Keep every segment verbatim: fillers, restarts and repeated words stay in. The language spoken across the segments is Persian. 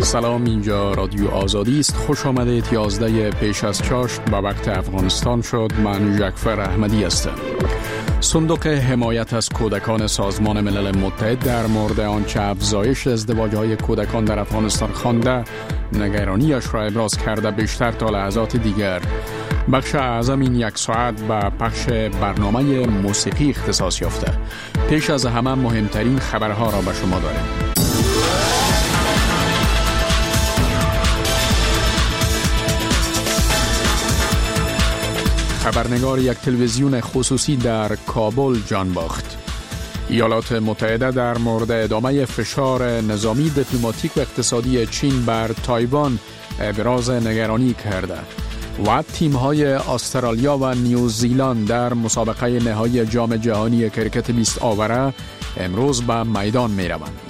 سلام، اینجا رادیو آزادی است. خوش آمدید. یازده پیش از چاشت به وقت افغانستان شد. من جعفر احمدی هستم. صندوق حمایت از کودکان سازمان ملل متحد در مورد آنچه افزایش ازدواج‌های کودکان در افغانستان خوانده نگرانیش را ابراز کرده. بیشتر تا لحظات دیگر بخش اعظم این یک ساعت به پخش برنامه موسیقی اختصاص یافته. پیش از همه مهمترین خبرها را به شما داریم. خبرنگار یک تلویزیون خصوصی در کابل جان باخت. ایالات متحده در مورد ادامه فشار نظامی، دیپلماتیک و اقتصادی چین بر تایوان ابراز نگرانی کرده و تیم‌های استرالیا و نیوزیلند در مسابقه نهایی جام جهانی کرکت بیست آوره امروز به میدان می‌روند.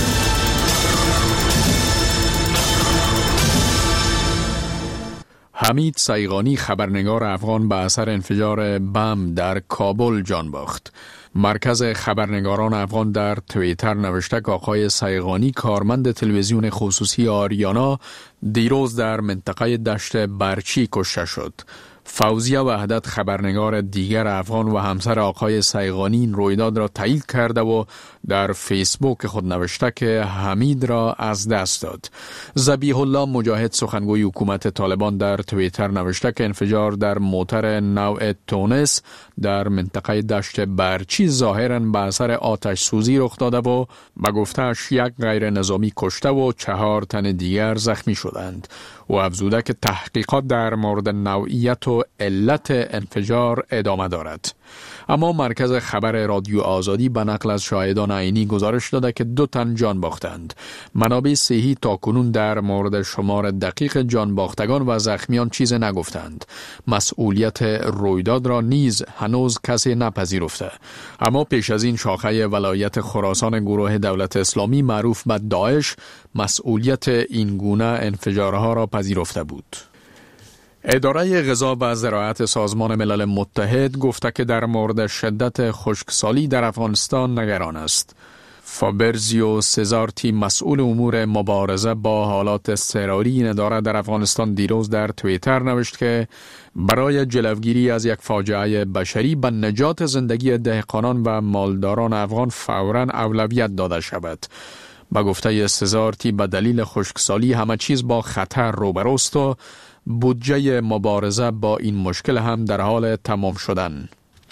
حمید سیغانی، خبرنگار افغان، به اثر انفجار بم در کابل جان باخت. مرکز خبرنگاران افغان در توییتر نوشته که آقای سیغانی، کارمند تلویزیون خصوصی آریانا، دیروز در منطقه دشت برچی کشته شد. فوزیه وحدت، خبرنگار دیگر افغان و همسر آقای سیغانی، این رویداد را تایید کرده و در فیسبوک خود نوشته که حمید را از دست داد. ذبیح الله مجاهد، سخنگوی حکومت طالبان، در توییتر نوشته که انفجار در موتر نوع تونس در منطقه دشت برچی ظاهراً به اثر آتش سوزی رخ داده و به گفته‌اش یک غیر نظامی کشته و چهار تن دیگر زخمی شدند. و افزوده که تحقیقات در مورد نوعیت و علت انفجار ادامه دارد. اما مرکز خبر رادیو آزادی به نقل از شاهدان عینی گزارش داده که دو تن جان باختند. منابع صحی تاکنون در مورد شمار دقیق جان باختگان و زخمیان چیز نگفتند. مسئولیت رویداد را نیز هنوز کسی نپذیرفته. اما پیش از این شاخه ولایت خراسان گروه دولت اسلامی معروف به داعش مسئولیت این گونه انفجارها را پذیرفته بود. اداره غذا و زراعت سازمان ملل متحد گفته که در مورد شدت خشکسالی در افغانستان نگران است. فابرزیو سزارتی، مسئول امور مبارزه با حالات اضطراری این اداره در افغانستان، دیروز در توییتر نوشت که برای جلوگیری از یک فاجعه بشری به نجات زندگی دهقانان و مالداران افغان فوراً اولویت داده شود. با گفته سزارتی، به دلیل خشکسالی همه چیز با خطر روبروست و بودجه مبارزه با این مشکل هم در حال تمام شدن.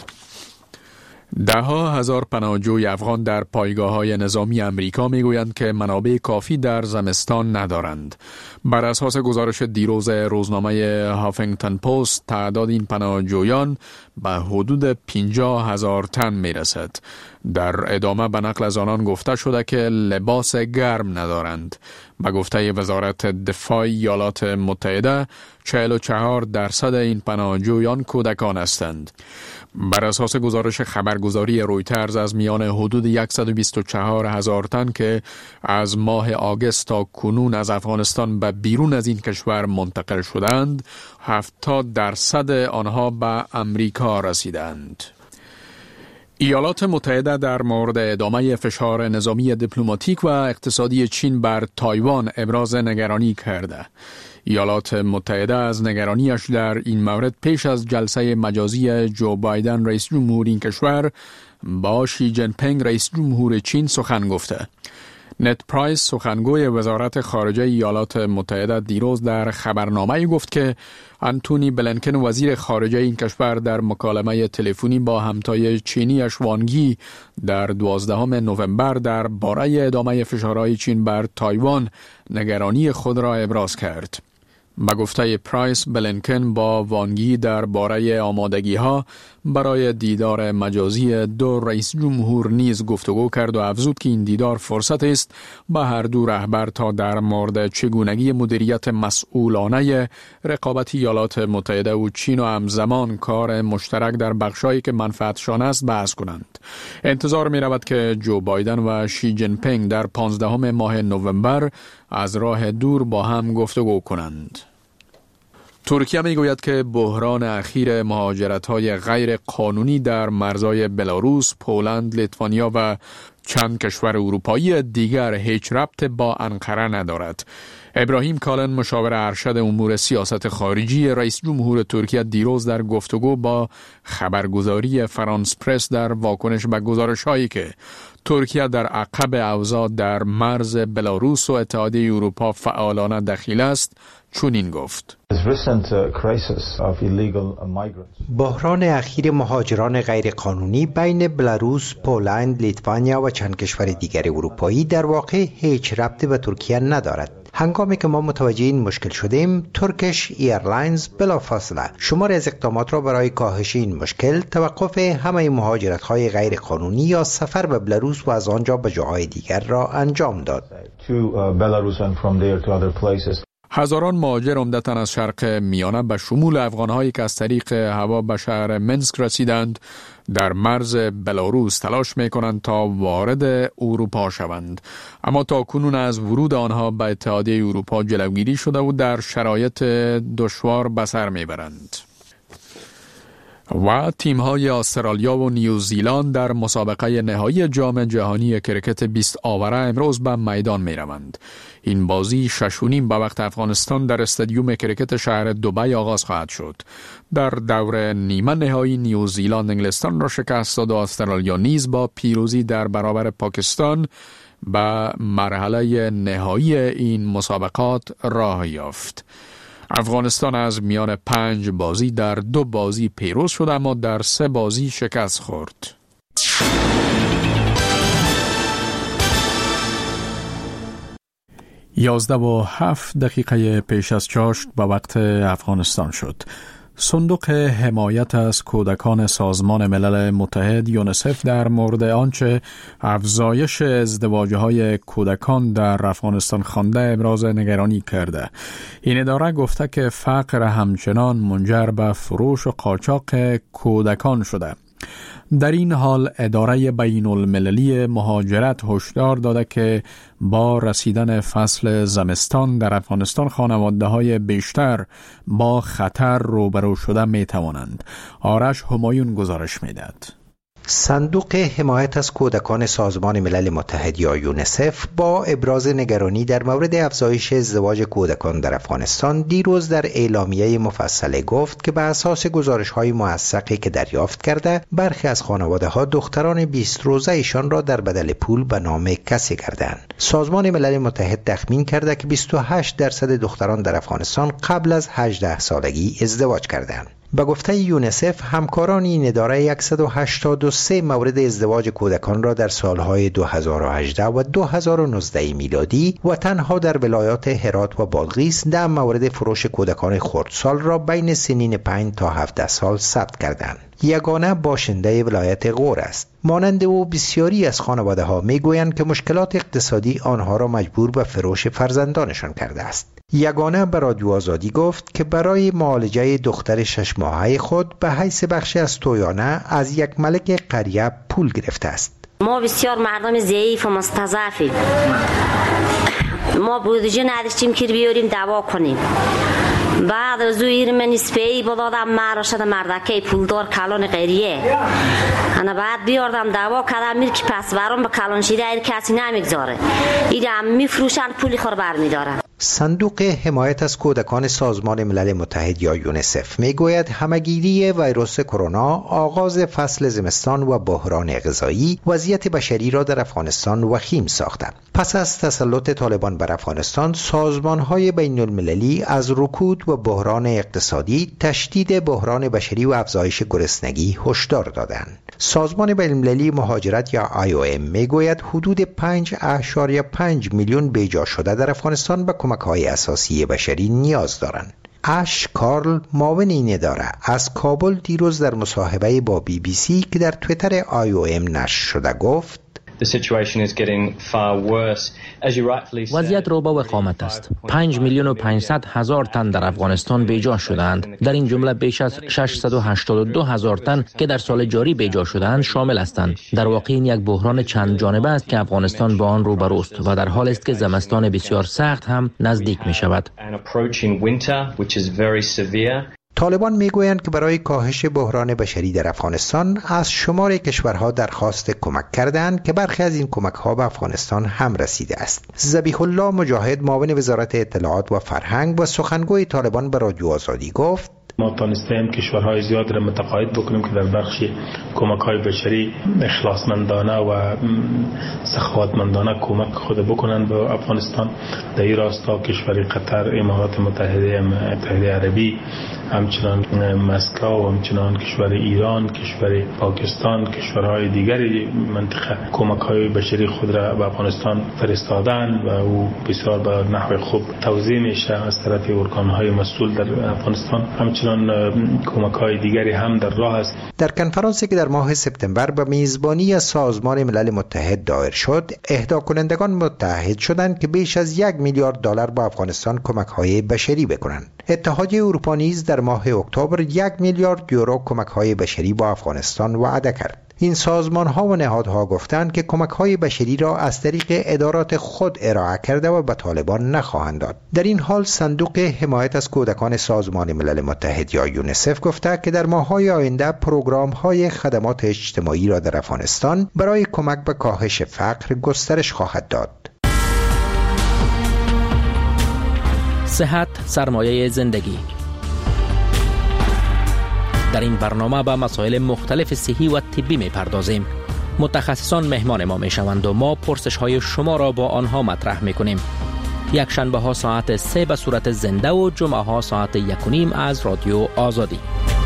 ده ها هزار پناهجوی افغان در پایگاه‌های نظامی امریکا میگویند که منابع کافی در زمستان ندارند. بر اساس گزارش دیروز روزنامه هافینگتن پست، تعداد این پناهجویان به حدود پنجاه هزار تن میرسد. در ادامه به نقل از آنان گفته شده که لباس گرم ندارند. به گفته وزارت دفاع ایالات متحده، چهل و چهار درصد این پناهجویان کودکان هستند. بر اساس گزارش خبرگزاری رویترز، از میان حدود صد و بیست و چهار هزار تن که از ماه آگوست تا کنون از افغانستان به بیرون از این کشور منتقل شدند، هفتاد درصد آنها به امریکا رسیدند. ایالات متحده در مورد ادامه فشار نظامی، دیپلماتیک و اقتصادی چین بر تایوان ابراز نگرانی کرده. ایالات متحده از نگرانیش در این مورد پیش از جلسه مجازی جو بایدن رئیس جمهور این کشور با شی جین پینگ رئیس جمهور چین سخن گفته. نت پرایس، سخنگوی وزارت خارجه ایالات متحده، دیروز در خبرنامه‌ای گفت که آنتونی بلینکن، وزیر خارجه این کشور، در مکالمه تلفنی با همتای چینی اش وانگ یی در دوازدهم نوامبر در باره ادامه فشارهای چین بر تایوان نگرانی خود را ابراز کرد. به گفته پرایس، بلینکن با وانگ یی در باره آمادگی ها برای دیدار مجازی دو رئیس جمهور نیز گفتگو کرد و افزود که این دیدار فرصت است به هر دو رهبر تا در مورد چگونگی مدیریت مسئولانه رقابت ایالات متحده و چین و همزمان کار مشترک در بخشایی که منفعتشان است بحث کنند. انتظار می رود که جو بایدن و شی جین پینگ در پانزدهم ماه نوامبر از راه دور با هم گفتگو کنند. ترکیه میگوید که بحران اخیر مهاجرت‌های غیر قانونی در مرزهای بلاروس، پولند، لیتوانیا و چند کشور اروپایی دیگر هیچ ربط با انقره ندارد. ابراهیم کالن، مشاور ارشد امور سیاست خارجی رئیس جمهور ترکیه، دیروز در گفتگو با خبرگزاری فرانس پرس در واکنش به گزارش‌هایی که ترکیه در عقب اوضاع در مرز بلاروس و اتحادیه اروپا فعالانه دخیل است، چنین گفت: بحران اخیر مهاجران غیرقانونی بین بلاروس، پولند، لیتوانیا و چند کشور دیگر اروپایی در واقع هیچ ربطی به ترکیه ندارد. هنگامی که ما متوجه این مشکل شدیم، ترکش ایرلاینز بلافاصله شماری از اقدامات را برای کاهش این مشکل، توقف همه مهاجرت‌های غیرقانونی یا سفر به بلاروس و از آنجا به جاهای دیگر را انجام داد. هزاران مهاجر عمدتاً از شرق میانه به شمول افغان‌هایی که از طریق هوا به شهر منسک رسیدند در مرز بلاروس تلاش می‌کنند تا وارد اروپا شوند، اما تا کنون از ورود آنها به اتحادیه اروپا جلوگیری شده و در شرایط دشوار به سر می‌برند. و تیم‌های استرالیا و نیوزیلند در مسابقه نهایی جام جهانی کرکت بیست آوره امروز به میدان می‌روند. این بازی شش و نیم به وقت افغانستان در استادیوم کرکت شهر دبی آغاز خواهد شد. در دور نیمه نهایی نیوزیلند انگلستان را شکست داد و استرالیا نیز با پیروزی در برابر پاکستان به مرحله نهایی این مسابقات راه یافت. افغانستان از میان پنج بازی در دو بازی پیروز شد، اما در سه بازی شکست خورد. یازده و هفت دقیقه پیش از چاشت به وقت افغانستان شد. صندوق حمایت از کودکان سازمان ملل متحد یونسف در مورد آنچه افزایش ازدواج‌های کودکان در افغانستان خوانده ابراز نگرانی کرده. این اداره گفته که فقر همچنان منجر به فروش و قاچاق کودکان شده. در این حال اداره بین المللی مهاجرت هشدار داده که با رسیدن فصل زمستان در افغانستان خانواده‌های بیشتر با خطر روبرو شده می توانند. آرش همایون گزارش می‌دهد. صندوق حمایت از کودکان سازمان ملل متحد یا یونسف با ابراز نگرانی در مورد افزایش ازدواج کودکان در افغانستان دیروز در اعلامیه مفصله گفت که به اساس گزارش‌های موثقی که دریافت کرده، برخی از خانواده‌ها دختران بیست روزه ایشان را در بدل پول به نام کسی کردند. سازمان ملل متحد تخمین کرده که بیست و هشت درصد دختران در افغانستان قبل از هجده سالگی ازدواج کردند. به گفته یونسف، همکاران این اداره صد و هشتاد و سه مورد ازدواج کودکان را در سالهای دو هزار و هجده و دو هزار و نوزده میلادی و تنها در ولایات هرات و بادغیس ده مورد فروش کودکان خردسال را بین سنین پنج تا هفده سال ثبت کردند. یگانه باشنده ولایت غور است. مانند او بسیاری از خانواده ها می گویند که مشکلات اقتصادی آنها را مجبور به فروش فرزندانشان کرده است. یگانه به رادیو آزادی گفت که برای معالجه دختر شش ماهه خود به حیث بخشی از تویانه از یک ملک قریه پول گرفته است. ما بسیار مردم ضعیف و مستضعفیم. ما بودجه نداشتیم که بیاریم دوا کنیم. بعد از او من اسپی بدادم مرا شده مردکه پولدار کلان قریه. انا بعد بیاردم دوا کردم میر که پس برام به کلان شیده ایر کسی نمیگذاره. ایده هم میفروشن پولی خور بر میدارن. صندوق حمایت از کودکان سازمان ملل متحد یا یونسف میگوید همه‌گیری ویروس کرونا، آغاز فصل زمستان و بحران غذایی وضعیت بشری را در افغانستان وخیم ساخته. پس از تسلط طالبان بر افغانستان، سازمان‌های بین المللی از رکود و بحران اقتصادی، تشدید بحران بشری و افزایش گرسنگی هشدار دادند. سازمان بین المللی مهاجرت یا آی او ام میگوید حدود پنج اعشاریه پنج میلیون بیجا شده در افغانستان به کمک‌های اساسی بشری نیاز دارند. اش کارل، معاون این اداره، از کابل دیروز در مصاحبه با بی بی سی که در توییتر آی او ام نشر شده گفت: وضعیت رو به وخامت است. پنج میلیون و پانصد هزار تن در افغانستان بیجا شدند. در این جمله بیش از ششصد و هشتاد و دو هزار تن که در سال جاری بیجا شدند شامل هستند. در واقع این یک بحران چند جانبه است که افغانستان با آن روبروست و در حالی است که زمستان بسیار سخت هم نزدیک می شود. طالبان میگویند که برای کاهش بحران بشری در افغانستان از شمار کشورها درخواست کمک کردند که برخی از این کمک‌ها به افغانستان هم رسیده است. ذبیح الله مجاهد معاون وزارت اطلاعات و فرهنگ و سخنگوی طالبان به رادیو آزادی گفت: ما تانستیم کشورهای زیاد را متقاعد بکنیم که در بخش کمک‌های بشری اخلاصمندانه و سخاوتمندانه کمک خود بکنند به افغانستان. در این راستا کشور قطر، امارات متحده متحده عربی، همچنان مسکو و همچنان کشور ایران، کشور پاکستان، کشورهای دیگری منطقه کمک‌های بشری خود را به افغانستان فرستادند و او بسیار به نحو خوب توزیع میشه از طرف ارگان‌های مسئول در افغانستان. همچنان کمک‌های دیگری هم در راه است. در کنفرانسی که در ماه سپتامبر به میزبانی از سازمان ملل متحد دایر شد، اهدا کنندگان متحد شدند که بیش از یک میلیارد دلار به افغانستان کمک‌های بشری بکنند. اتحادیه اروپا نیز در ماه اکتبر یک میلیارد یورو کمک‌های بشری با افغانستان وعده کرد. این سازمان‌ها و نهادها گفتند که کمک‌های بشری را از طریق ادارات خود ارائه کرده و به طالبان نخواهند داد. در این حال صندوق حمایت از کودکان سازمان ملل متحد یا یونیسف گفته که در ماه‌های آینده پروگرام‌های خدمات اجتماعی را در افغانستان برای کمک به کاهش فقر گسترش خواهد داد. صحت سرمایه زندگی. در این برنامه به مسائل مختلف صحی و طبی می پردازیم. متخصصان مهمان ما می شوند و ما پرسش های شما را با آنها مطرح می کنیم. یک شنبه ها ساعت سه به صورت زنده و جمعه ها ساعت یک و نیم از رادیو آزادی.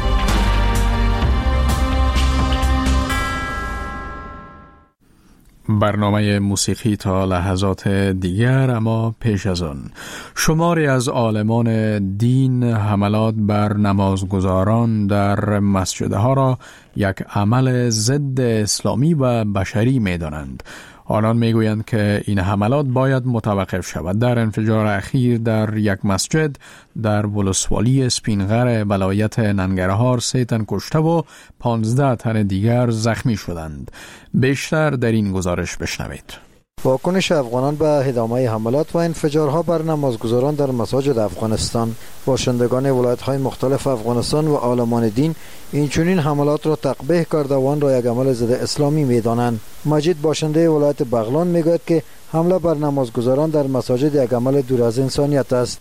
برنامه موسیقی تا لحظات دیگر، اما پیش از آن شماری از عالمان دین حملات بر نمازگزاران در مسجدها را یک عمل ضد اسلامی و بشری می دانند. آنان می گویند که این حملات باید متوقف شود. در انفجار اخیر در یک مسجد در ولسوالی سپینغر ولایت ننگرهار سه تن کشته و پانزده تن دیگر زخمی شدند. بیشتر در این گزارش بشنوید. واکنش افغانان به ادامه حملات و انفجارها بر نمازگزاران در مساجد افغانستان. باشندگان ولایت‌های مختلف افغانستان و عالمان دین اینچنین حملات را تقبیح کرده و آن را یک عمل ضد اسلامی می‌دانند. مجید باشنده ولایت بغلان میگوید که حمله بر نمازگزاران در مساجد یک عمل دور از انسانیت است.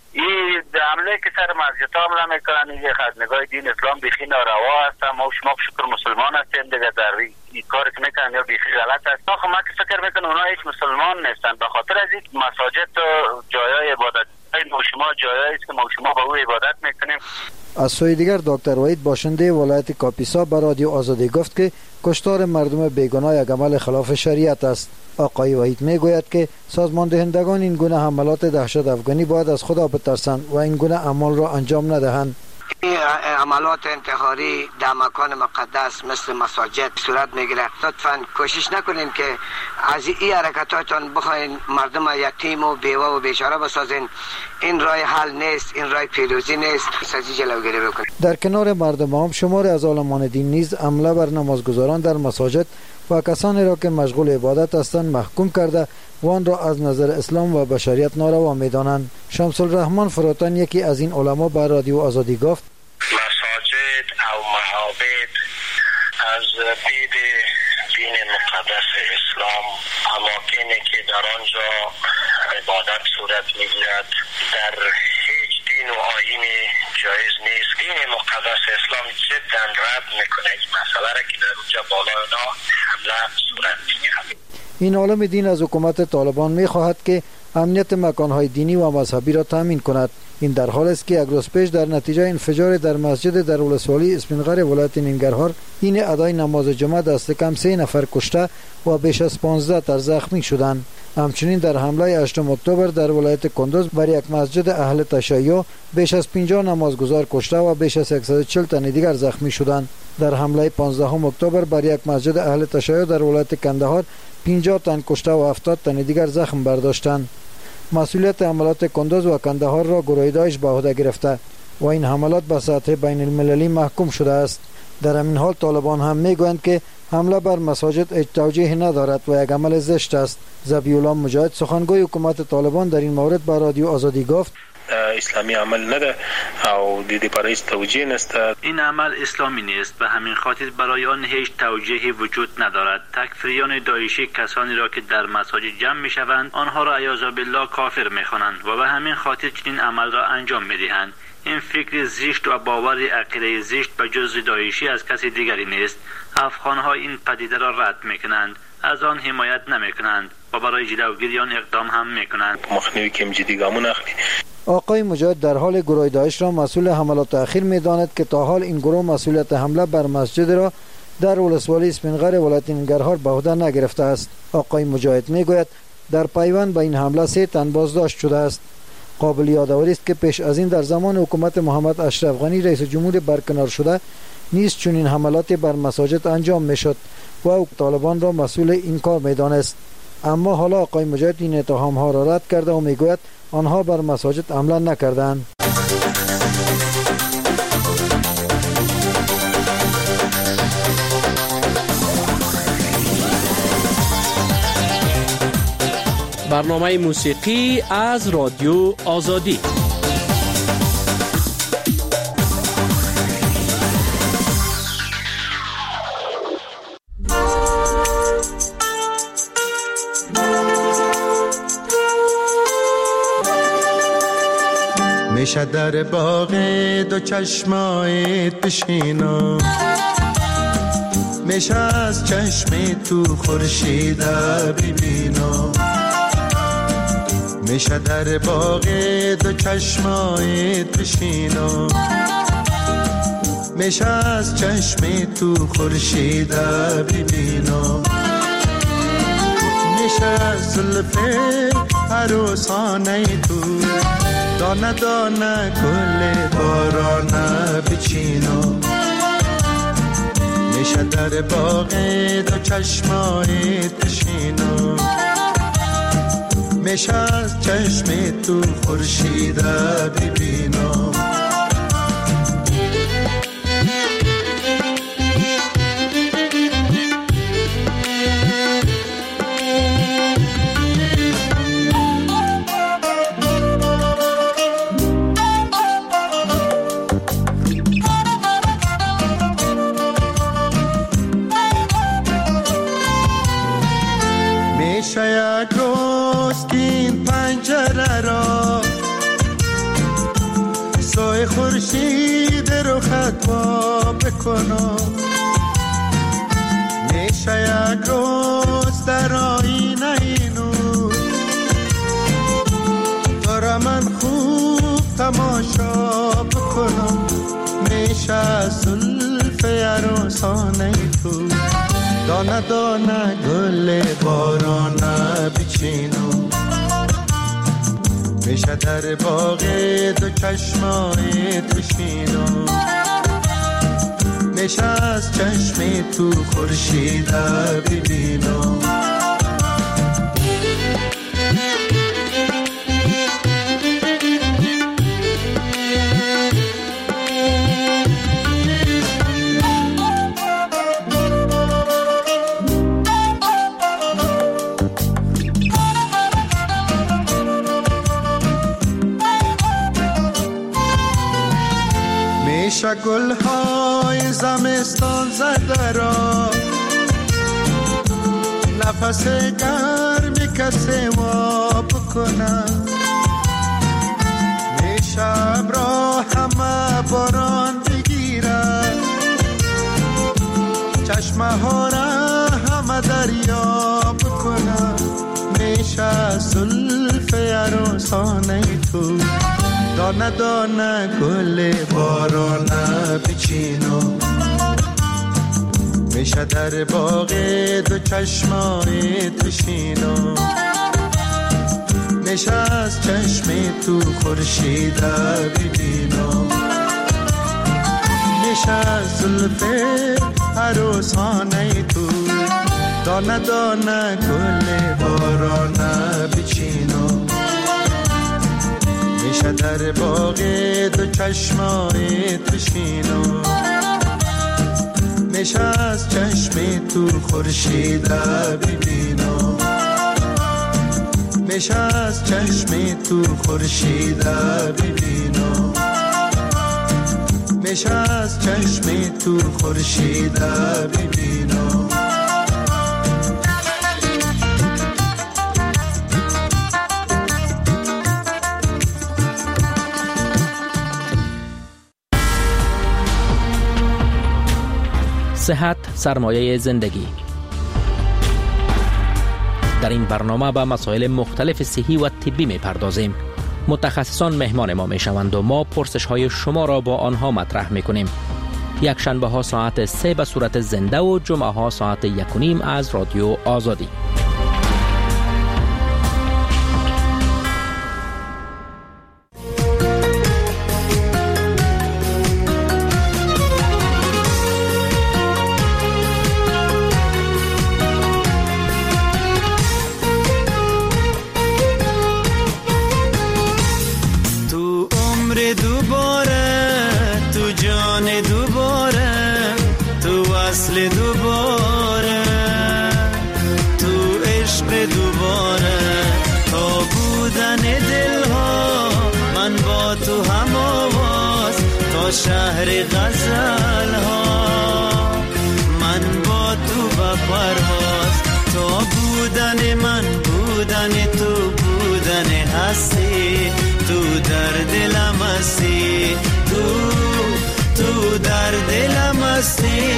حمله که سر مسجد ها حمله میکنن این از نگاه دین اسلام بیخی ناروا است. ما شما شکر مسلمان هستیم دیگه، در این کار که میکنن یا بیخی غلط است. آخه ما که فکر میکنم اونا هیچ مسلمان نیستن، به خاطر از این مساجد و جایای عبادت ما شما جایایی است که ما شما به او عبادت میکنیم. از سوی دیگر دکتر وحید باشنده ولایت کاپیسا به رادیو آزادی گفت که کشتار مردم بیگناه یک عمل خلاف شریعت است. آقای وحید میگوید که سازمان دهندگان این گونه حملات دهشت افغانی باید از خدا بترسند و این گونه اعمال را انجام ندهند. این عملات انتحاری در مکان مقدس مثل مساجد صورت میگیره. لطفاً کوشش نکنین که از این حرکاتاتون بخواین مردم یتیم و بیوه و بیچاره بسازین. این راه حل نیست، این راه پیروزی نیست. سازی جلوگیری بکنین. در کنار مردم هم شمار از عالمان دین نیز حمله بر نمازگزاران در مساجد و کسانی را که مشغول عبادت هستند محکوم کرده و آن را از نظر اسلام و بشریت ناروا می‌دانند. شمس الرحمن فراتن یکی از این علما به رادیو آزادی گفت: مساجد او معابد از دید دین مقدس اسلام اماکنی که در آنجا عبادت صورت می‌گیرد در هیچ دین و آیین جایز نیست. دین مقدس اسلام جدا رد میکنه این مسئله را که در اونجا بالا اینا حمله صورت می‌گیرد. این عالم دین از حکومت طالبان می‌خواهد که امنیت مکان‌های دینی و مذهبی را تامین کند. این در حال است که یک روز پیش در نتیجه انفجار در مسجد در ولسوالی اسفندقر ولایت ننگرهار این ادای نماز جمعه دست کم سه نفر کشته و بیش از پانزده تن زخمی شدند. همچنین در حمله هشتم اکتبر در ولایت کندوز بر یک مسجد اهل تشیع بیش از پنجاه نمازگزار کشته و بیش از صد و چهل تن دیگر زخمی شدند. در حمله پانزدهم اکتبر بر یک مسجد اهل تشیع در ولایت کندهار پنجاه تن کشته و هفتاد تن دیگر زخم برداشتند. مسئولیت حملات کندوز و کندهار را گروه داعش به عهده گرفته و این حملات به سطح بین المللی محکوم شده است. در همین حال طالبان هم میگویند که حمله بر مساجد هیچ توجیه ندارد و یک عمل زشت است. ذبیح الله مجاهد سخنگوی حکومت طالبان در این مورد به رادیو آزادی گفت اسلامی عمل نده او دیدی برای توجیه نست. این عمل اسلامی نیست، به همین خاطر برای آن هیچ توجیهی وجود ندارد. تکفیریان داعشی کسانی را که در مساجد جمع می شوند آنها را عیاذ بالله کافر می خوانند و به همین خاطر چنین عمل را انجام می دهند. این فکر زشت و باور عقیده زشت به جز داعشی از کسی دیگری نیست. افغانها این پدیده را رد می کنند، از آن حمایت نمی کنند و برای جلوگیری آن اقدام هم می کنند. مخنیوی که جدی گامون اخلی. آقای مجاهد در حال گروه داعش را مسئول حملات اخیر می داند که تا حال این گروه مسئولیت حمله بر مسجد را در ولسوالی اسفندقر ولایت ننگرهار به عهده نگرفته است. آقای مجاهد می گوید در پیوند به این حمله سه تن بازداشت شده است. قابل یادآوری است که پیش از این در زمان حکومت محمد اشرف غنی رئیس جمهور برکنار شده نیز چنین حملات بر مساجد انجام می شد و طالبان را مسئول این کار می دانست. اما حالا آقای مجاهد این اتهام ها را رد کرده و می گوید آنها بر مساجد حمله نکردند. برنامه موسیقی از رادیو آزادی. میشه در باغ دو چشمایت بشینم، میشه از چشم تو خورشید ببینم، میشه در باغ دو چشمایت بشینم، میشه از چشم تو خورشید ببینم، میشه از زلف عروسانه تو دانه دانه گل بارانه بچینم، میشه در باغ دو چشمایت بشینم، میشه از چشم تو خورشید ببینم. میشه یک روز که این پنجره را سایه خورشید رو خطبا بکنم، میشه یک روز در آینه نور داره من خوب تماشا بکنم، میشه از زلف عروسانه تو دانه دانه گل بارانه بچینم، میشه در باغ دو چشمایت بشینم، میشه از چشم تو خورشید ببینم. میشه گلهای زمستان زده را نفس گرمی کسی و بکنم، میشه ابرا همه باران بگیره چشمه ها را همه دریا بکنم، میشه زلف عروسانه تو دانه دانه گل بارانه بچینم، میشه در باغ دو چشمای تشینم، میشه از چشم تو خورشید ببینم، میشه از زلف عروسانه تو دانه دانه گل بارانه بچینم، میشه در باغ دو چشمای تشینم، میشه از چشم تو خورشید ببینم، میشه از چشم تو خورشید ببینم، میشه از چشم تو خورشید ببینم. صحت سرمایه زندگی. در این برنامه به مسائل مختلف صحی و طبی می پردازیم. متخصصان مهمان ما می شوند و ما پرسش های شما را با آنها مطرح می کنیم. یک شنبه ها ساعت سه به صورت زنده و جمعه ها ساعت یک و نیم از رادیو آزادی. شهر غزل ها من با تو با پرواز، تو بودن من بودن تو بودن هستی، تو در دلم هستی، تو تو در دلم هستی.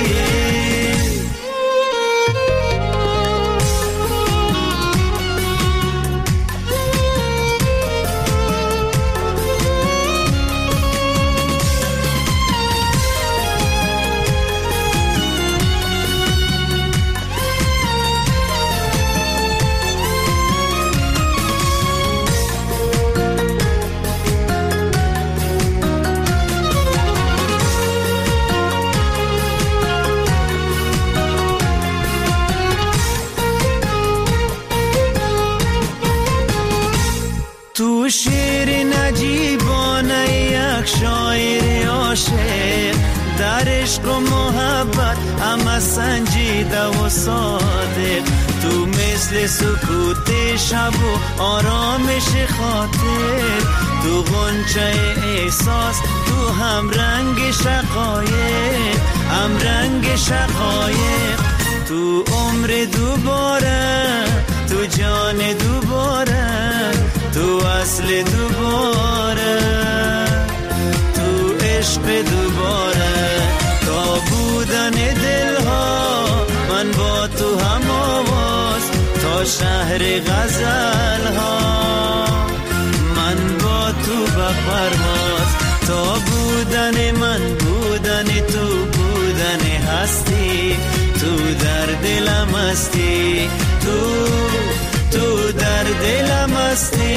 تو شعر نجیبانه یک شاعر عاشق، در عشق و محبت همه سنجیده و صادق، تو مثل سکوت شب و آرامش خاطر، تو غنچه احساس، تو هم رنگ شقایق، هم رنگ شقایق، تو عمر دوباره، تو جان دوباره، تو اصل دوباره، تو عشق دوباره، تا بودن دلها من با تو هم آواز، تا شهر غزل ها من با تو به پرواز، تا بودن من بودن تو بودن هستی، تو در دلم هستی، تو تو در دلم هستی.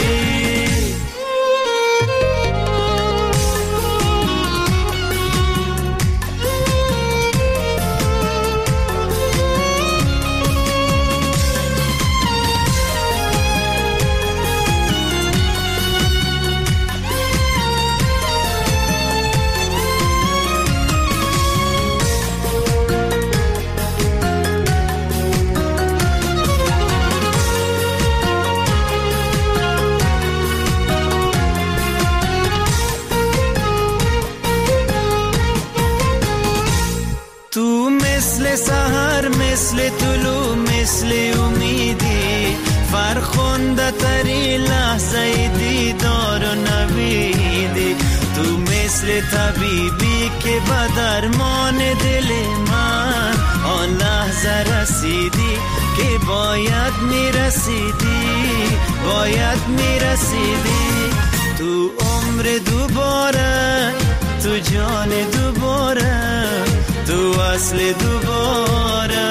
سحر مثل طلوع مثل امیدی، فرخنده تری لحظه دیدار و نویدی، تو مثل طبیبی که به درمان دل من آن لحظه رسیدی که باید میرسیدی، باید میرسیدی، تو تو عمر دوباره، تو جان دوباره، تو اصل دوباره،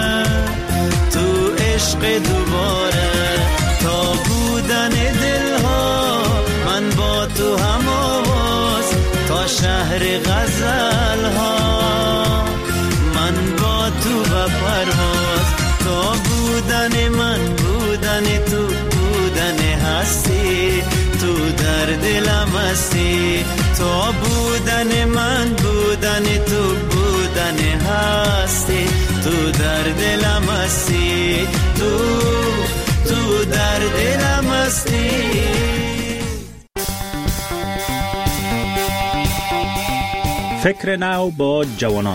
تو عشق دوباره. تا بودن دلها من با تو هم آواز، تا شهر غزل ها من با تو و پرواز. تا بودن من بودن تو، بودن هستی تو در دلم هستی. تا بودن من بودن تو، بودن هستی تو در دلم هستی. تو تو در دلم هستی. فکر نو با جوانان.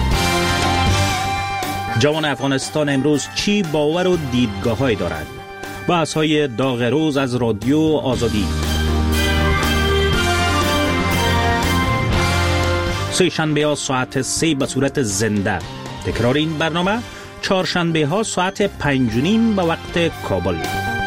جوان افغانستان امروز چی باور و دیدگاه های دارد؟ بحث های داغ روز از رادیو آزادی. سه شنبه ها ساعت سه به صورت زنده. تکرار این برنامه چهارشنبه ها ساعت پنج و نیم به وقت کابل.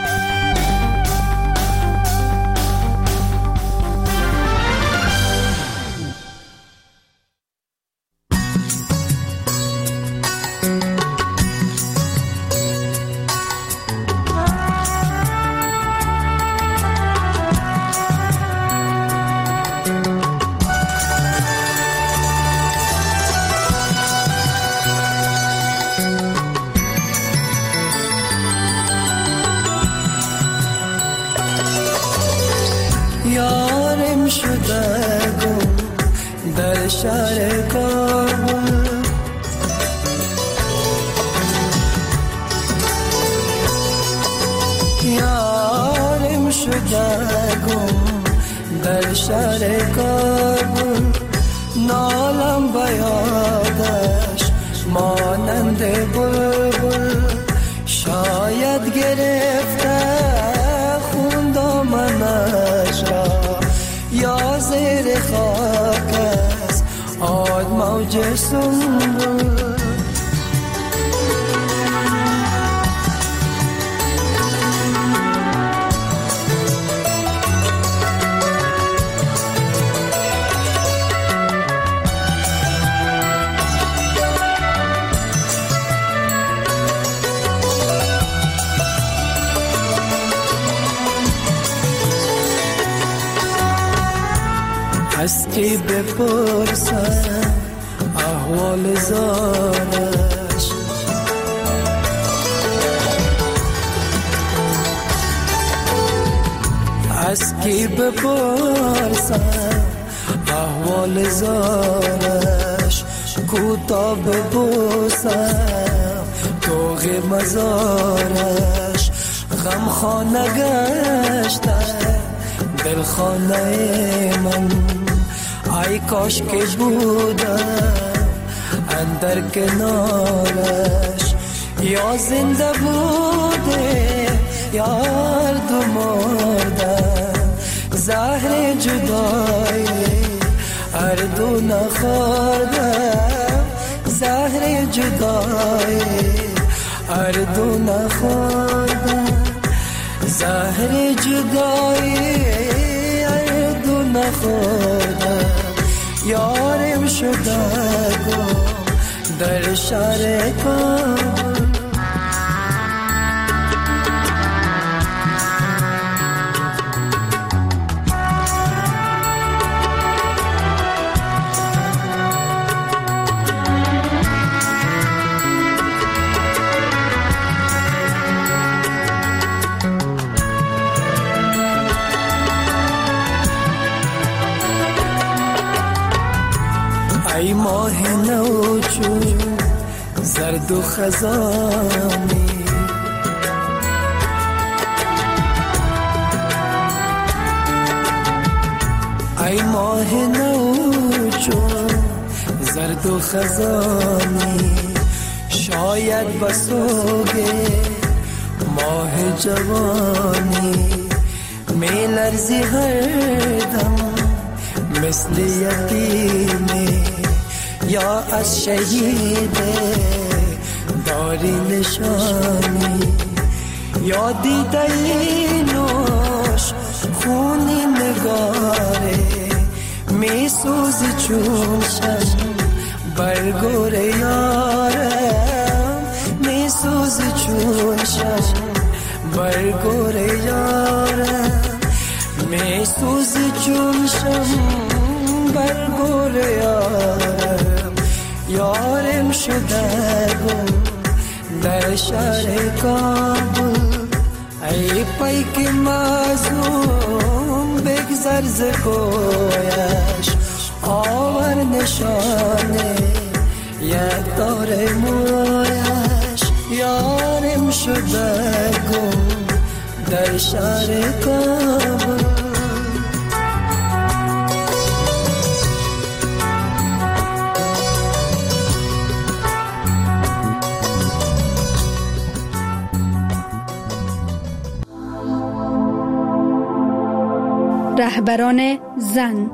از کی بپرسم احوال زارش، از کی بپرسم احوال زارش. کوتا ببوسم توغ مزارش. غم خانه گشته دل خانه من، ای کاش که بودم اندر کنارش. یا زنده بوده یا هر دو مردم، زهر جدایی هر دو نخوردم. زهر جدایی هر دو نخوردم. زهر جدایی هر دو نخوردم. یارم شده گم در شهر کابل. ای ماه نو چون زرد و خزانی، ای ماه نو چون زرد و خزانی. شاید بسوگه ماه جوانی، می لرزی هر دم مثل یتیمی. یا از شهید داری نشانی، یا دیده نوش خونی نگاه روزگاره می سوزی چون شم برگور یارم می سوزی چون شم برگور یارم می سوزی چون شم برگور یارم یارم شده گم در شهر کابل ای پیک مظلوم بگذر ز کویش آور نشانه یک دار مویش یارم شده گم در شهر کابل رهبران زن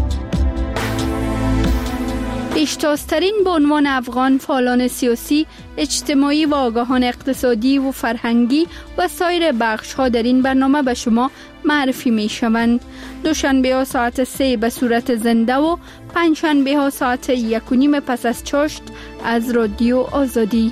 پیشتازترین به عنوان افغان فعالان سیاسی، اجتماعی و آگاهان اقتصادی و فرهنگی و سایر بخش‌ها در این برنامه به شما معرفی می شوند. دوشنبه ها ساعت سه به صورت زنده و پنجشنبه ها ساعت یک و نیم پس از چاشت از رادیو آزادی.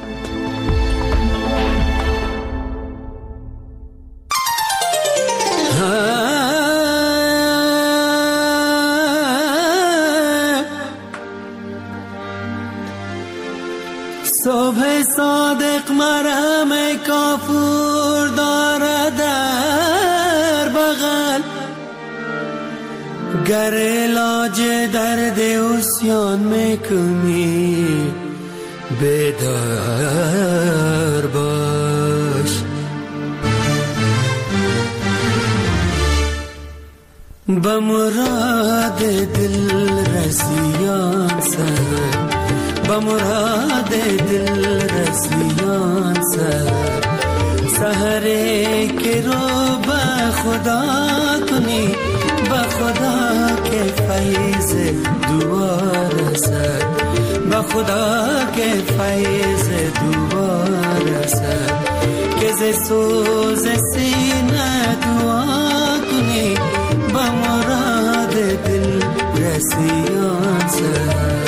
صبح صادق مرهم کافور دارد در بغل گر علاج درد عصیان میکنی بیدار باش به مراد دل رسیان سر با مراد دل رسیان سر سحره که رو با خدا کنی با خدا که فیض دوار سر با خدا که فیض دوار سر که ز سوز سینه دعا کنی با مراد دل رسیان سر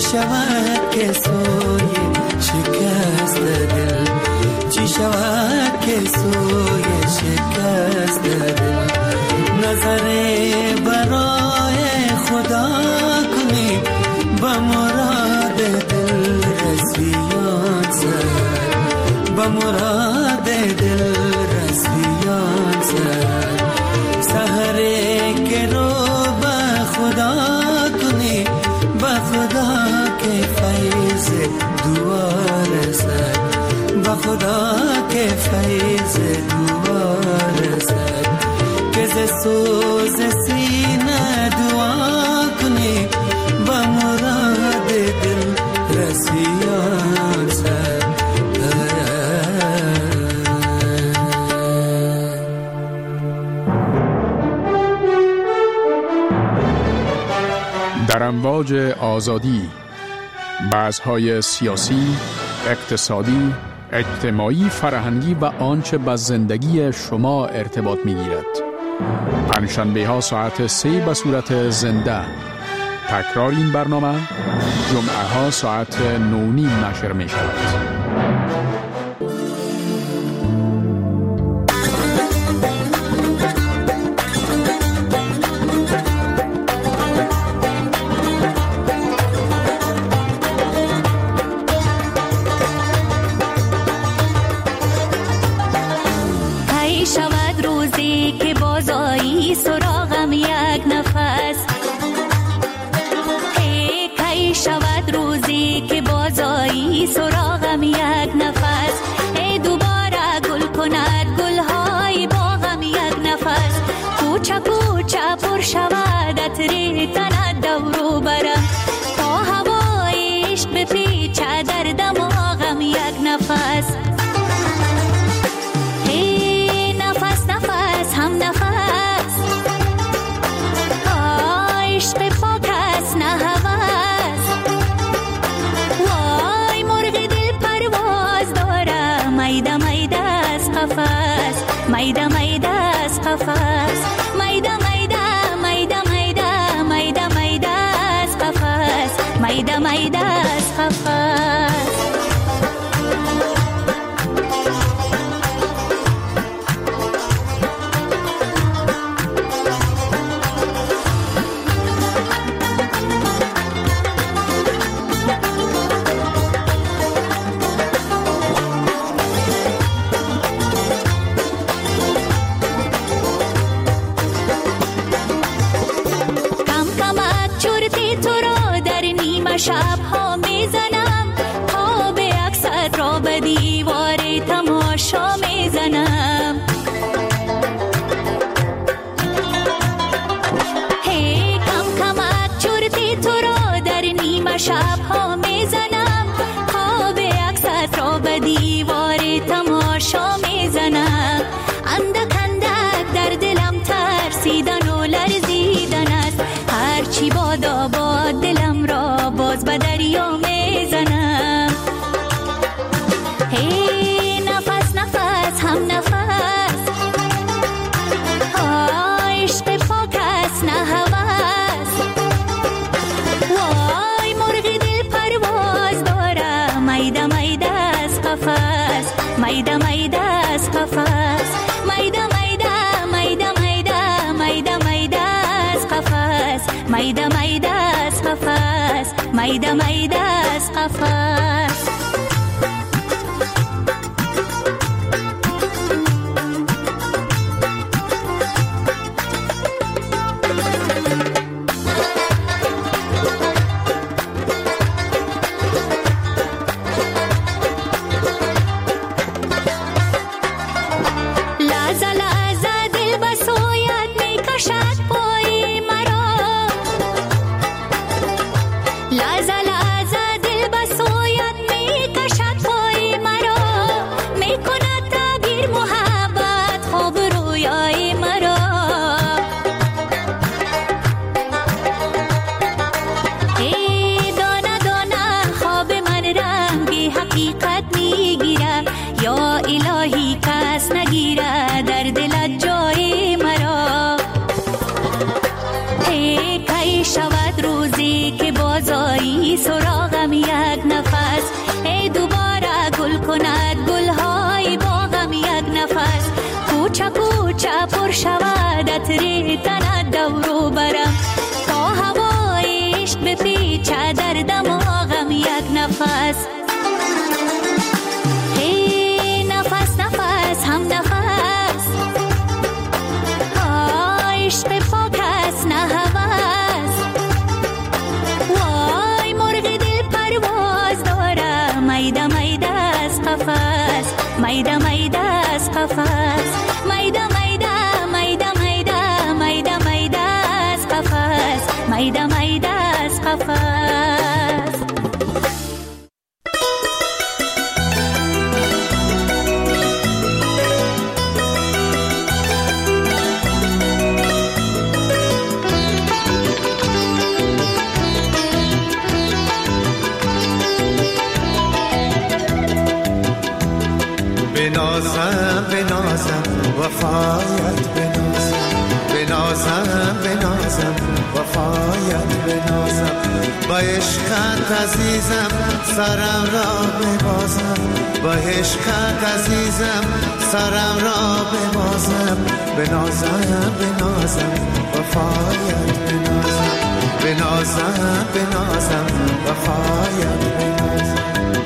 شود که سوی شکست دل، چی شود که سوی شکست دل. نظر برای خدا کنی با مراد دل رسیان سر، با مراد دل رسیان سر. سحره که رو با خدا کنی، با خدا که فیض دوار سر، با خدا که فیض دوار سر. که ز سوز سینه دعا کنی با مراد دل رسیان سر. در امواج آزادی، بحث‌های سیاسی، اقتصادی، اجتماعی، فرهنگی و آنچه به زندگی شما ارتباط می‌گیرد. پنجشنبه ها ساعت سه به صورت زنده. تکرار این برنامه جمعه ها ساعت نو نیم نشر می شود. سراغم یک نفس، کی کی شود روزی که بازایی سراغم یک نفس. ای دوباره گل کند گلهای باغم یک نفس. کوچه کوچه پر شود عطر تند دورو برم، تا هوای عشق بپیچه در دماغم یک نفس. ای نفس نفس هم نفس، عشق پاک است نه هوس. وای مرغ دل پرواز داره، میده میده از قفس، میده میده از قفس. میده میده میده میده میده میده از قفس، میده میده از قفس. شب ها میزنم، پا به عکست را به دیوار تماشا میزنم. هی کم کمک چرتی تو را در نیمه شب ها میزنم، پا به عکست را به دیوار تماشا میزنم. اندک اندک در دلم ترسیدن و لرزیدن است، هرچی بادا باد دلم را باز به دریا میزنم. هی نفس نفس هم نفس، عشق پاک است نه هوس. وای مرغ دل پرواز داره، میده میده از قفس، میده میده از قفس. میده میده میده میده میده میده از قفس، میده میده از قفس، میده میده از قفس. لحظه لحظه دل به سویت میکشد پای مرا، لحظه لحظه دل به سویت کوچه پر شود عطر تنت دورو برم تا هوای عشق بپیچه در دماغم یک نفس هی نفس نفس هم نفس عشق پاک است نه هوس وای مرغ دل پرواز داره میده میده از قفس میده میده از قفس میده میده میده میده میده میده از قفس میده میده از قفس بنازم بنازم وفایت بنازم بنازم بنازم وفایت بنازم با عشقت عزیزم سرم را ببازم با عشقت عزیزم سرم را ببازم بنازم بنازم وفایت بنازم بنازم بنازم وفایت بنازم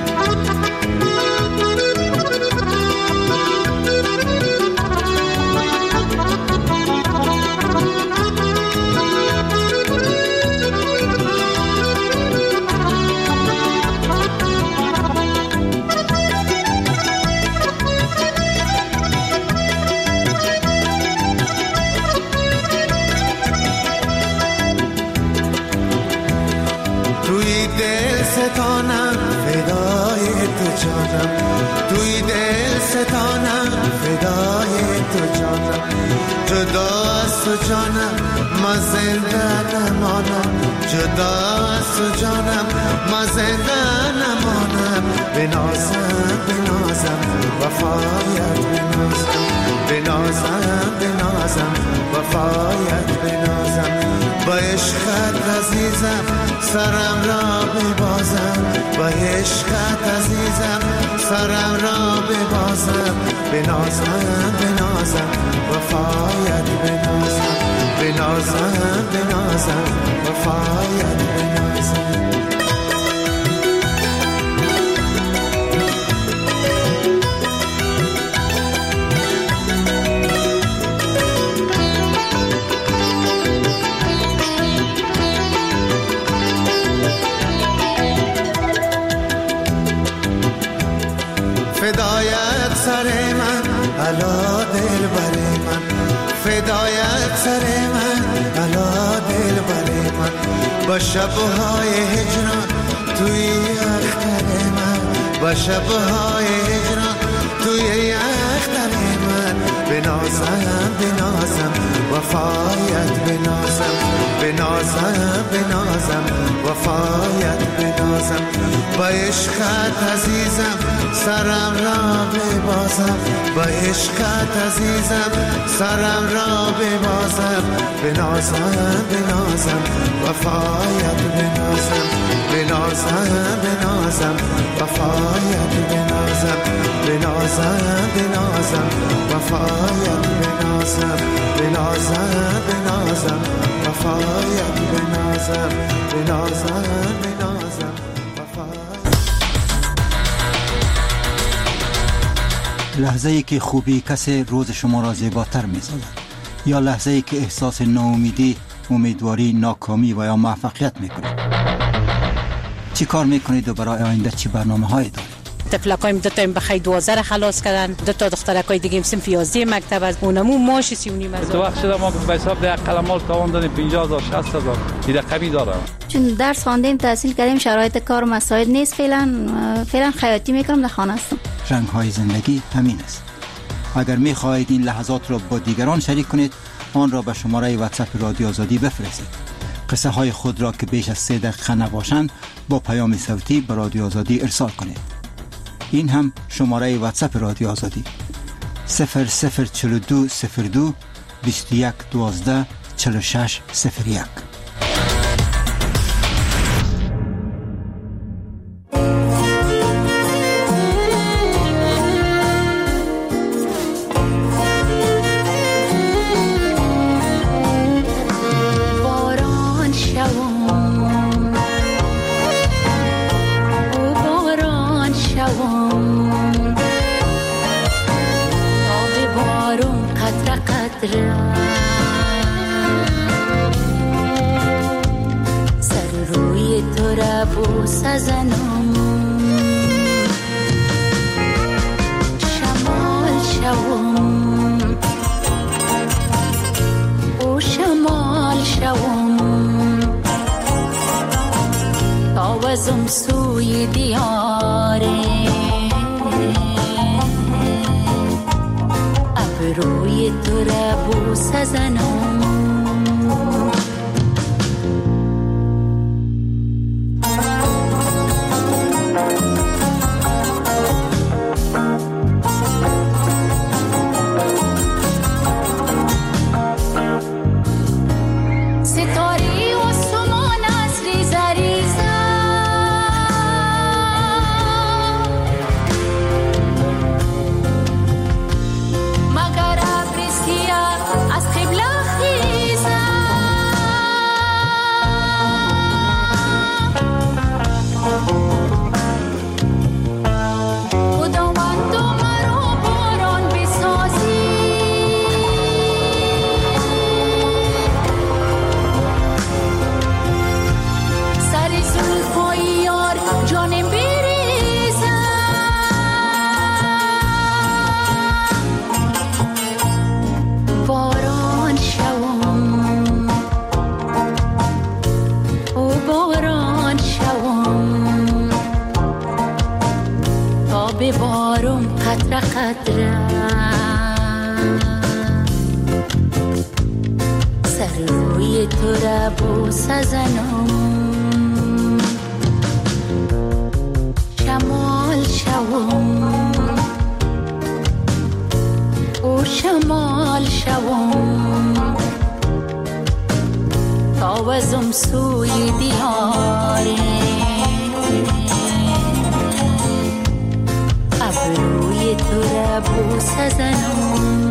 ستانم فدای تو جانم توی دل ستانم فدای تو جانم جدا از تو جانم ما زنده نمانم جدا از تو جانم ما زنده نمانم بنازم بنازم وفایت بنازم بنازم بنازم وفایت بنازم با عشقت عزیزم سرم را ببازم با عشقت عزیزم سرم را ببازم بنازم بنازم وفایت بنازم بنازم بنازم وفایت بنازم فدایت سر من علا دل بر من فدایت سر من علا دل بر من با شبهای هجران توی اختر من با شبهای هجران توی اختر من بنازم بنازم وفایت بنازم بنازم بنازم وفایت بنازم با عشقت عزیزم سرم را ببازم با عشقت عزیزم سرم را ببازم بنازم بنازم وفایت بنازم بنازم بنازم وفایت بنازم بنازم بنازم وفایت بنازم بنازم بنازم وفایت بنازم بنازم بنازم لحظه ای که خوبی کسی روز شما را زیباتر می سازد یا لحظه ای که احساس ناامیدی، امیدواری، ناکامی و یا موفقیت می کنید. چی کار می کنید و برای آینده چی برنامه هایی دارید؟ طفلکایم دو تا بخای دوازده خلاص کردن، دو تا دخترکای دیگه هم صنف یازده مکتب از اونمو ماش سی و نیم هزار. تو وقت شده ما به حساب ده قلمال تاوان دادیم پنجاه هزار شصت هزار این رقمی دارم. چون درس خواندیم تحصیل کردیم شرایط کار مساعد نیست فعلا فعلا خیاطی میکنم در خانه هستم. رنگ های زندگی همین است. اگر می خواهید این لحظات را با دیگران شریک کنید آن را به شماره واتساپ رادیو آزادی بفرستید. قصه های خود را که بیش از سه دقیقه نباشند با پیام صوتی به رادیو آزادی ارسال کنید. این هم شماره واتساپ رادیو آزادی صفر صفر چهل و دو صفر دو بیست و یک دوازده چهل و شش صفر یک. سر روی تو را بوس زنم شمال شوم او شمال شوم تاوزم سوی دیاره ابروی تو را بوس زنم سر روی تو را بوس زنم شمال شوم او شمال شوم تاوزم سوی دیاره ابروی تو را بوس زنم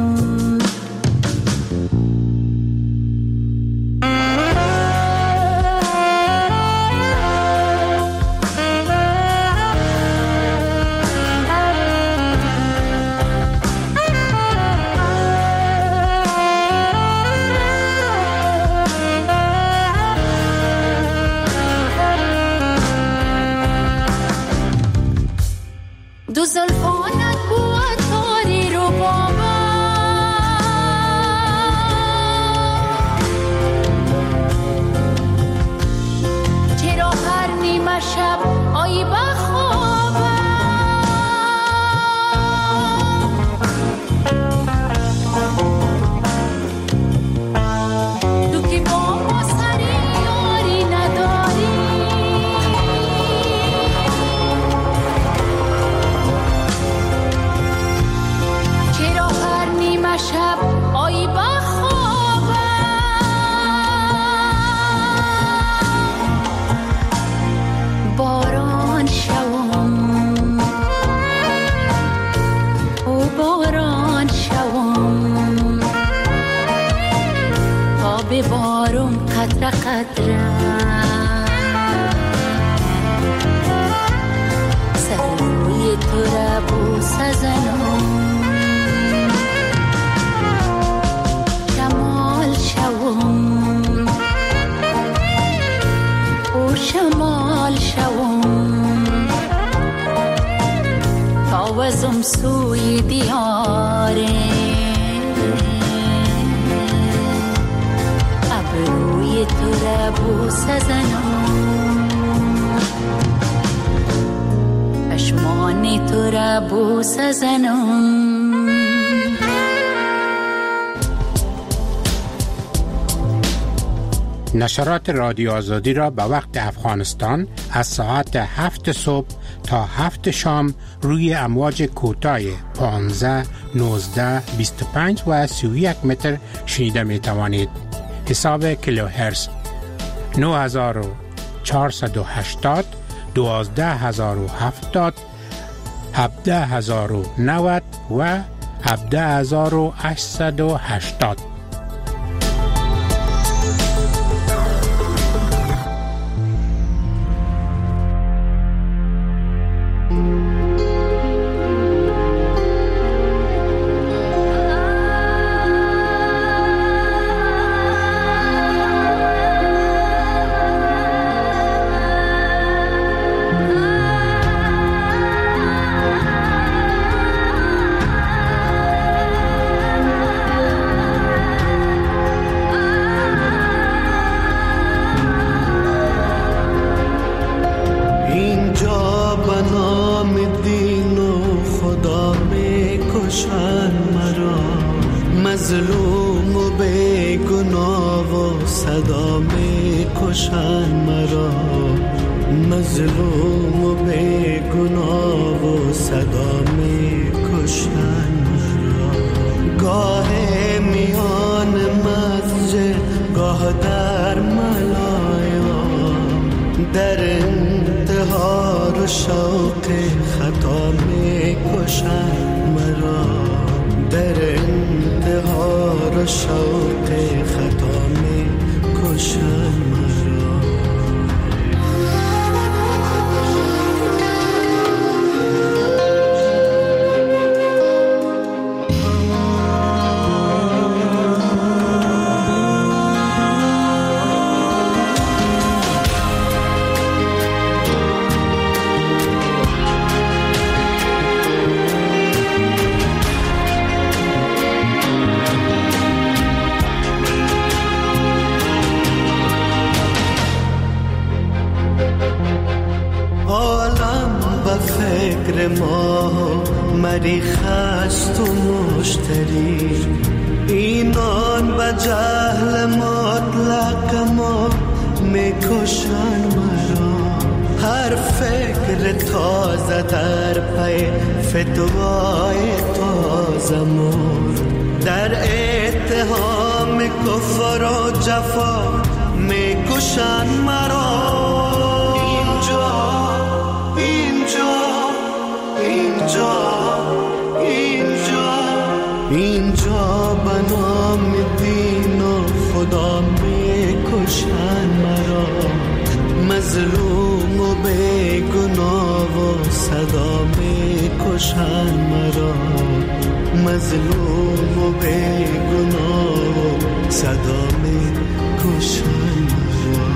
دو زلفانت بود تاری رو بابا چرا هر نیمه شب آیی بخوابم تو که با ما سری یاری نداری شب آیی بخوابم باران شوم او باران شوم تا ببارم قطره قطره سر روی تو را بوس زنم او شمال شوم تاوزم سوی دیاره ابروی تو را بوس زنم پشمان تو را بوس زنم نشرات رادیو آزادی را به وقت افغانستان از ساعت هفت صبح تا هفت شام روی امواج کوتاه پانزده، نوزده، بیست و پنج و سی و یک متر شنیده می توانید. حساب کیلوهرتز نه هزار و چهارصد و هشتاد، دوازده هزار و هفتاد، هفده هزار و نود و هفده هزار و هشتصد و هشتاد. و صدا می کشن مرا، مظلوم و بیگناه و صدا می کشن مرا. گاه میان مسجد گاه در ملایا، در انتحار و شوق خطا می کشن مرا، در انتحار و شوق خطا می کشن مرا. فکر ما مریخ است و مشتری، اینان و جهل مطلق ما میکشن مرا. هر فکر تازه در پی فتوای تازه مرد، در اتهام کفر و جفا میکشن مرا. اینجا بنام دین و خدا میکشن مرا، مظلوم و بیگناه و صدا میکشن مرا، مظلوم و بیگناه و صدا میکشن مرا.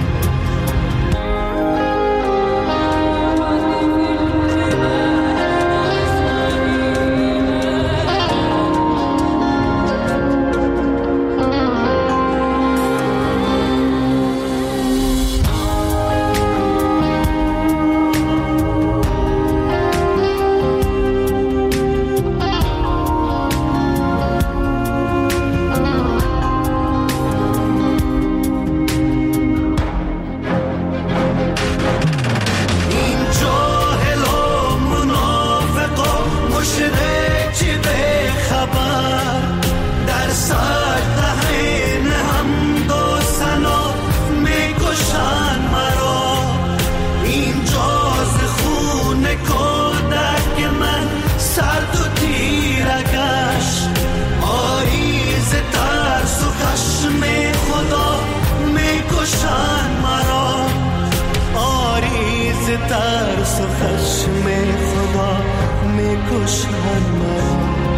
ترس و خشم خدا میکشن مرا،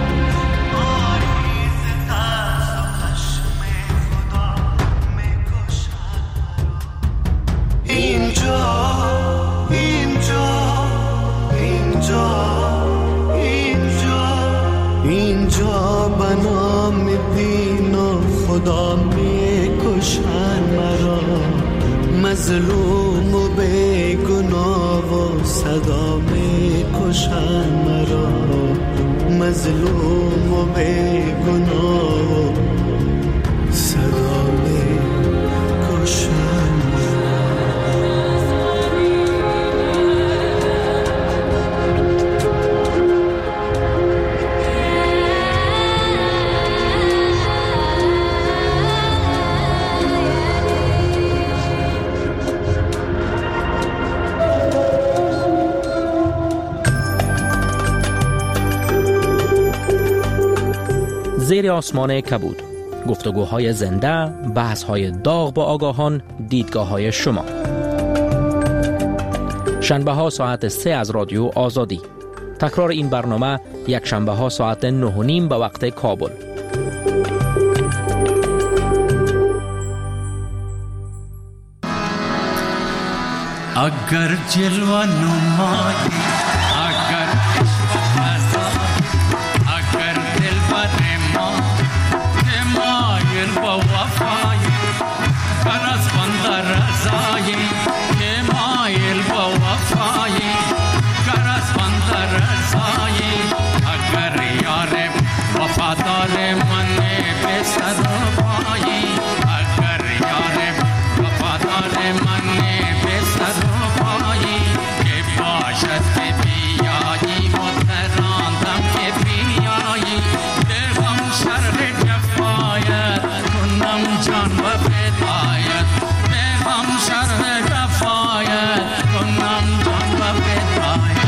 آریز ترس و خشم خدا میکشن مرا. اینجا اینجا اینجا اینجا اینجا بنام دین و خدا میکشن مرا، مظلوم و بیگناه و صدا میکشن مرا، مظلوم و بیگناه و صدا میکشن مرا. زیر آسمان کبود، گفتگوهای زنده، بحث‌های داغ با آگاهان، دیدگاه‌های شما. شنبه ها ساعت سه از رادیو آزادی. تکرار این برنامه یک شنبه ها ساعت نه و نیم به وقت کابل. اگر جلوه نمایی، اگر عشق بزایی، اگر دل بر ما که مایل با وفایی، بر از بند رضایی که مایل با وفایی، گر از بند رضایی، اگر یار وفادار من به سر پایی، اگر جان و فدایت بگم شرح کفایت کنم جان و فدایت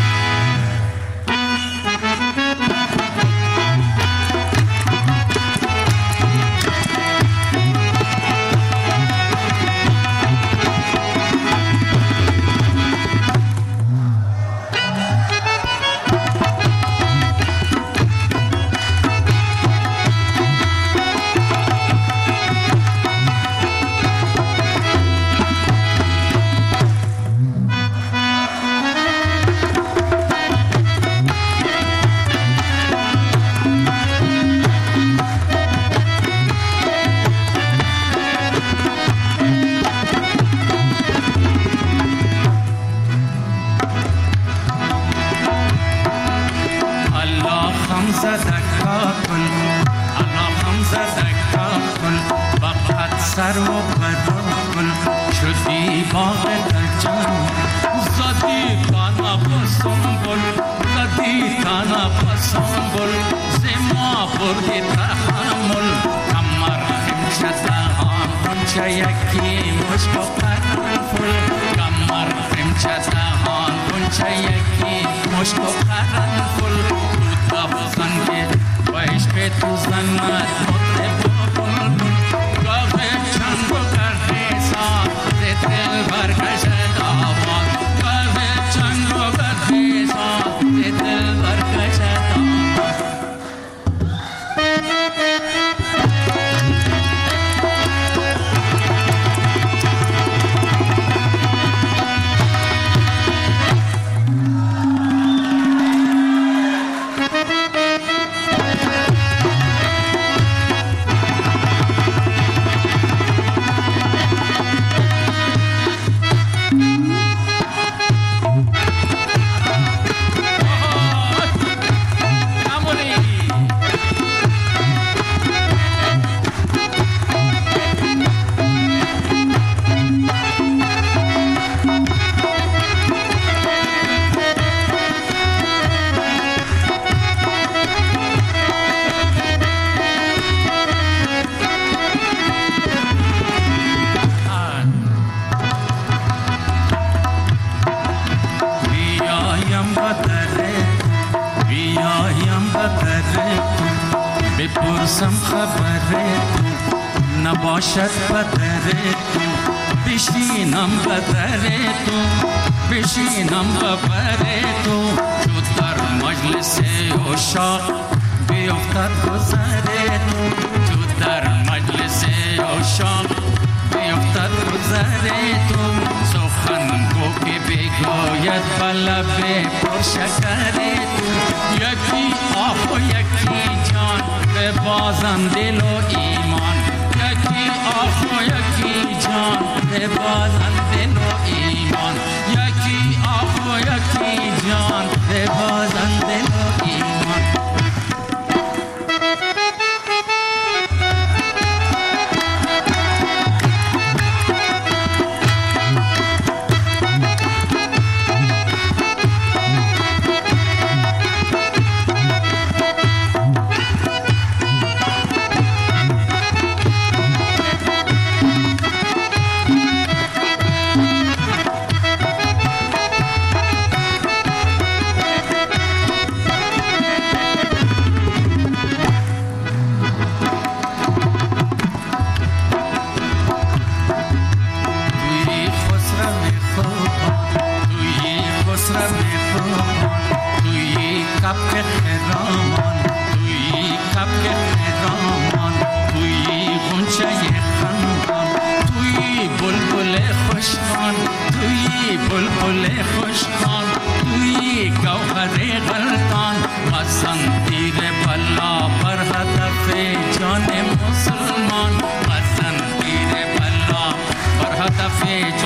سر و برکن شدی باغ دلجان زدی تانا بسنبل زدی تانا بسنبل زما بردی تحمل کمر خمشت آن کنچه یکی مشک و قرنفل کمر خمشت آن کنچه یکی مشک و قرنفل تو دفزن که ویش به تو زند مطرب بپرسم خبره تو نباشد بدره تو بشینم بدره تو بشینم بدره تو چو در مجلس عشاق بیفتد گذره تو چو در مجلس عشاق بیفتد گذره تو سخن گو که بگوید بلب پرشکره تو یکی آه و یکی جان به بازم دل و ایمان یکی آه و یکی جان به بازم دل و ایمان یکی آه و یکی جان به بازم دل و ایمان بلبل خوشخوان توی گوهر غلطان مزن تیر بلا بر هدف جان مسلمان مزن تیر بلا بر هدف